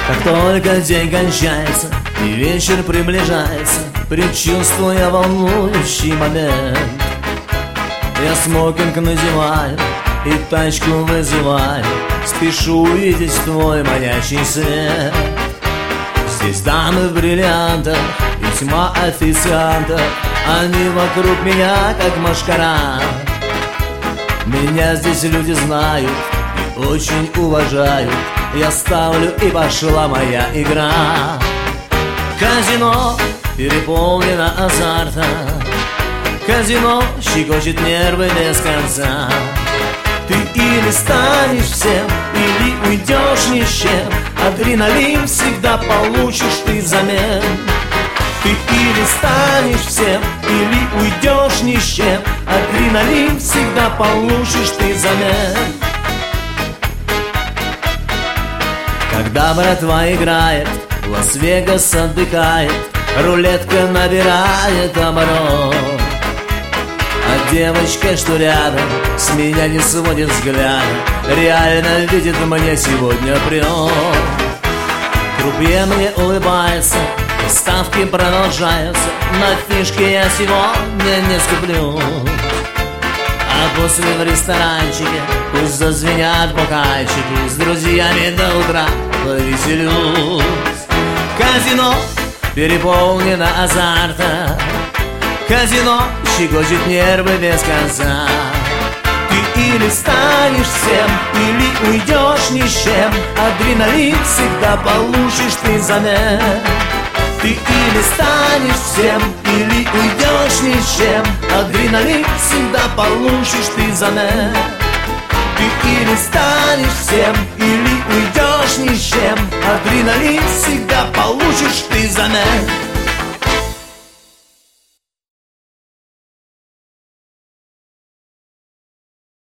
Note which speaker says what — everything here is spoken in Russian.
Speaker 1: Как только день кончается и вечер приближается, предчувствуя волнующий момент, я смокинг надеваю и тачку вызываю, спешу увидеть твой манящий свет. Здесь дамы в бриллиантах и тьма официантов, они вокруг меня как мошкара. Меня здесь люди знают и очень уважают, я ставлю и пошла моя игра. Казино переполнено азарта, казино щекочет нервы без конца. Ты или станешь всем, или уйдешь ни с чем, адреналин всегда получишь ты взамен. Ты или станешь всем, или уйдешь ни с чем, адреналин всегда получишь ты взамен. Когда братва играет, Лас-Вегас отдыхает, рулетка набирает оборот, а девочка, что рядом, с меня не сводит взгляда, реально видит мне сегодня прет. Крупье мне улыбается, ставки продолжаются, на фишки я сегодня не скуплю. А после в ресторанчике пусть зазвенят бокальчики, с друзьями до утра повеселюсь. Казино переполнено азарта, казино щекочет нервы без конца. Ты или станешь всем, или уйдешь ни с чем, адреналин всегда получишь ты взамен. Ты или станешь всем, или уйдешь ни с чем, адреналин всегда получишь ты взамен. Ты или станешь всем, или уйдешь ни с чем, адреналин всегда получишь ты взамен.